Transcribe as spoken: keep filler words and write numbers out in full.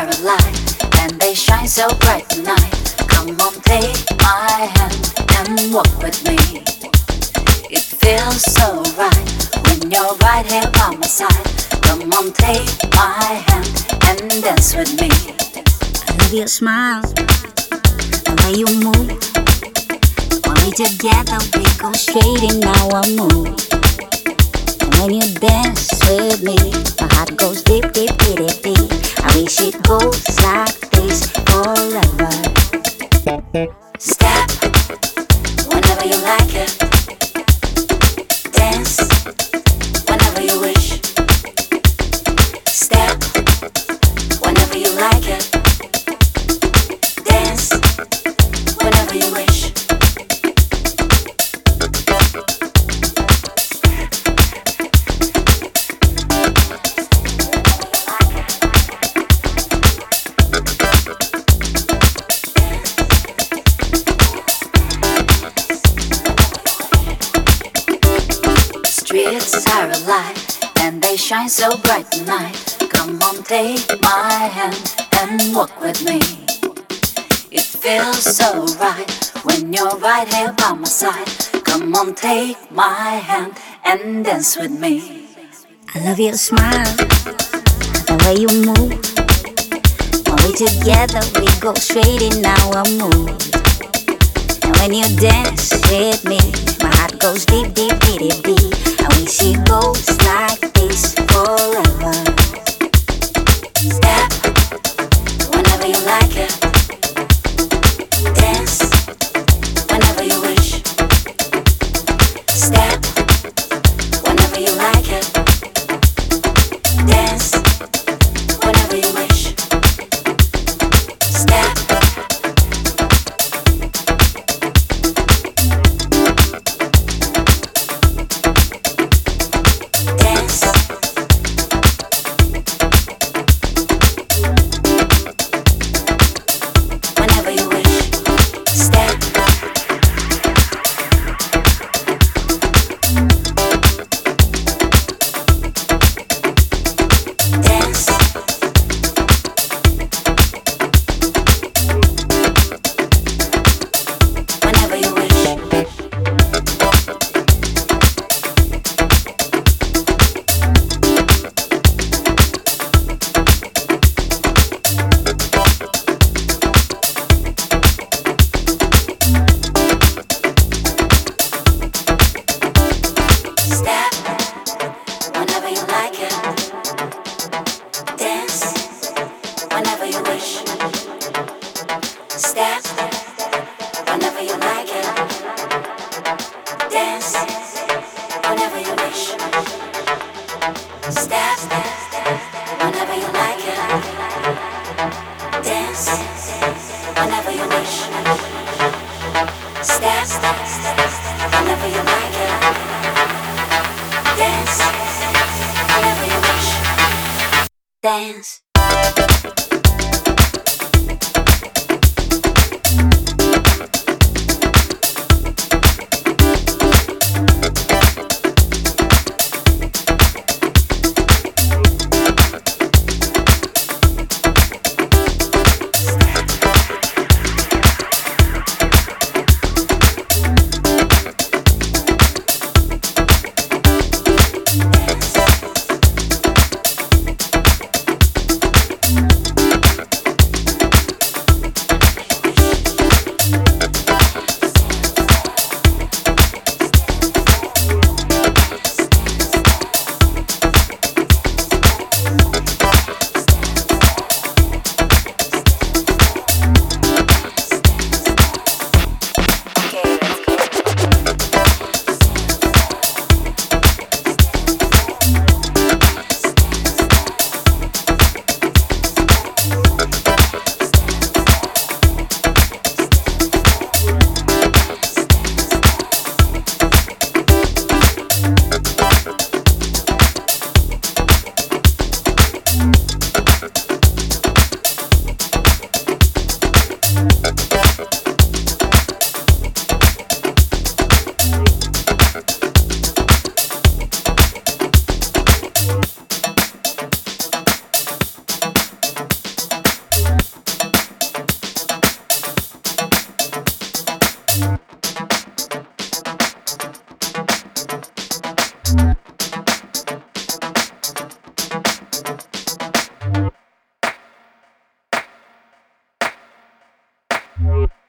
are alive and they shine so bright tonight. Come on, take my hand and walk with me. It feels so right when you're right here by my side. Come on, take my hand and dance with me. I love your smile, the way you move. When we together, we go straight in our mood. And when you dance with me, my heart goes deep, deep, deep, deep, deep. I wish it goes like this forever. Step whenever you like it. Dance whenever you wish. Step whenever you like it. Dance whenever you wish. Streets are alive and they shine so bright tonight. Come on, take my hand and walk with me. It feels so right when you're right here by my side. Come on, take my hand and dance with me. I love your smile, the way you move. When we together, we go straight in our mood. And when you dance with me, my heart goes deep, deep, deep, deep, deep. I wish it goes like this forever. Step whenever you like it. Dance whenever you wish. Step whenever you like it. Dance whenever you wish. Step. Dance. Whenever you wish. Step. Dance. Whenever you wish. Step whenever you like it. Dance whenever you wish. Step whenever you like it. Dance whenever you wish. Step whenever you like it. Dance whenever you wish. Step whenever you like it. Dance whenever you wish. Dance. Bye.